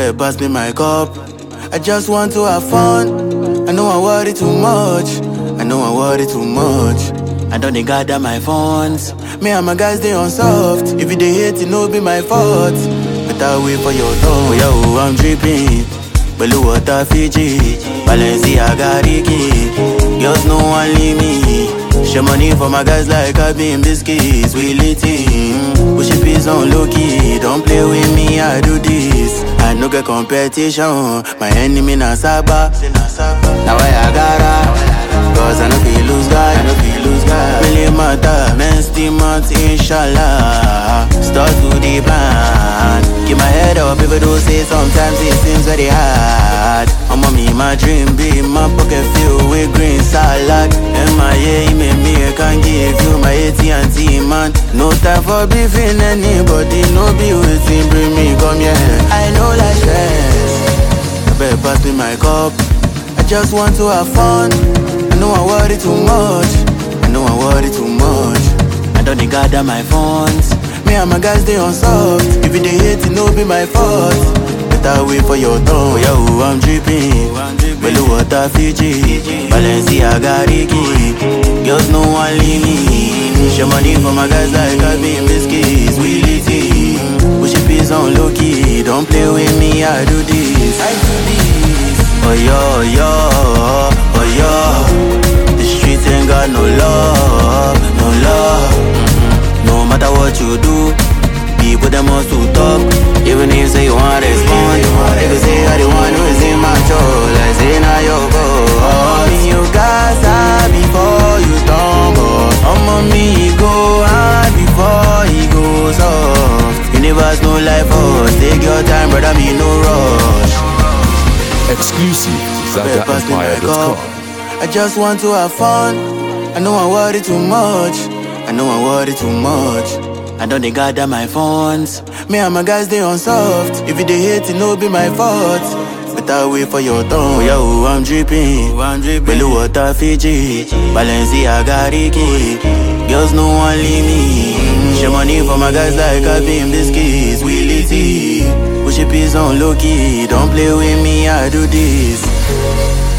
better pass me my cup. I just want to have fun. I know I worry too much. I know I worry too much. I don't need gather my funds. Me and my guys they on soft. If you dey hate, it no be my fault. Better wait for your turn. Yo, I'm dripping. Blue water Fiji, Balenciaga Ricky. Girls no one leave me. Share money for my guys like I been biscuits. We lit in. Push a piece on low key. Don't play with me, I do this. I no get competition. My enemy na Saba. Now I gotta. Cause I no feel lose guy. Really matter. Men still months, inshallah. Start to the plan. Keep my head up, people do say sometimes it seems very hard. I'm on me, my dream be my pocket filled with green salad. MIA, me, I can give you my AT&T, man. No time for beefing anybody, no be waiting, bring me, come here. I know like stress. I better pass me my cup. I just want to have fun. I know I worry too much. I know I worry too much. I don't need gather my funds. Me and my guys they on soft. If you dey hate, it no be my fault. Better wait for your turn. Yo, I'm dripping. Blue water Fiji, Balenciaga Ricky. Girls no one leave me. Share money for my guys like I been biscuits. We lit it. Push a piece on low key. Don't play with me, I do this. Oh yo, oh yo. The streets ain't got no love, no love. No matter what you do, people them must to talk. Even if say you want to respond, if you say I the one who is in my control, I say now your fault. You guys hard before you stumble. Me go hard before he goes off. Universe no life for take your time, brother, me no rush. Exclusive to ZagaEmpire.com. I just want to have fun. I know I worry too much. I know I worry too much. I don't need gather my funds. Me and my guys they on soft. If you dey hate, it no be my fault. Better wait for your turn. Yo, I'm dripping. Blue water Fiji, Balenciaga Ricky. Girls no one leave me. Share money for my guys like I been biscuits. We lit it. Push a piece on low key. Don't play with me, I do this.